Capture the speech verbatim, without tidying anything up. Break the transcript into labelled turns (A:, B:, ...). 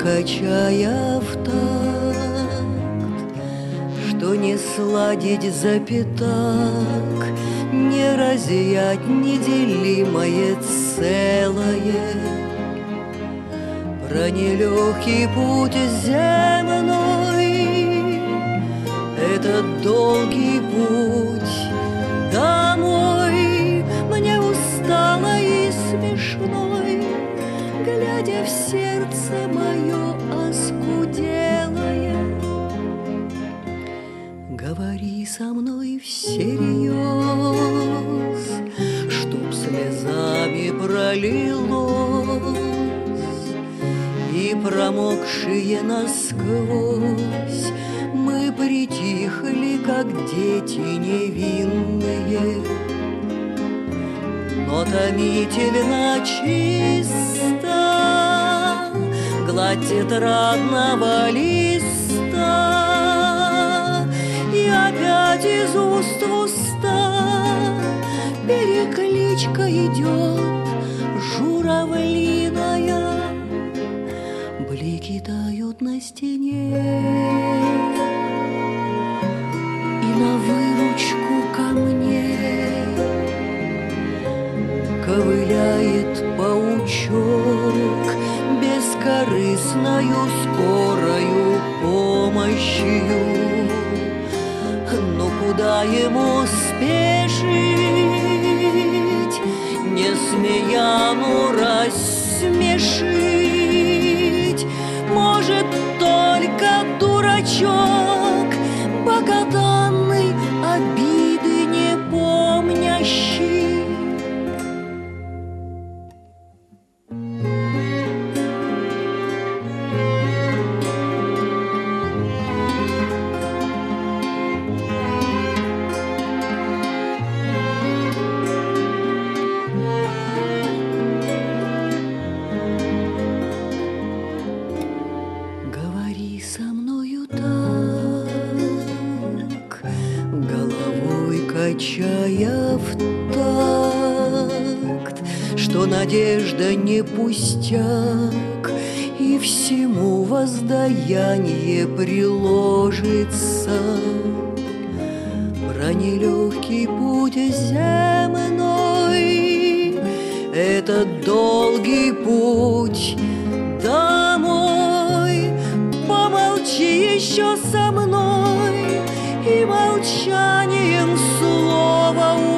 A: качая в такт, что не сладить за пятак, не разъять неделимое целое. Про нелегкий путь земной, этот долгий путь домой, мне устало и смешной, глядя в сердце мое оскуделое. Говори со мной всерьез, чтоб слезами пролилось, и промокшие насквозь мы притихли, как дети невинные. Но томительно чисто гладь тетрадного листа, и опять из уст в уста перекличка идет журавлиная. Блики тают на стене, и на выручку ко мне ковыляет паучок бескорыстною скорою помощью. Но куда ему спешить, не смея, ну рассмешить может только дурачок, богоданный, обиды не помнящий. Качая в такт, что надежда не пустяк, и всему воздаяние приложится. Про нелегкий путь земной, этот долгий путь домой, помолчи еще со мной, и молчанием слово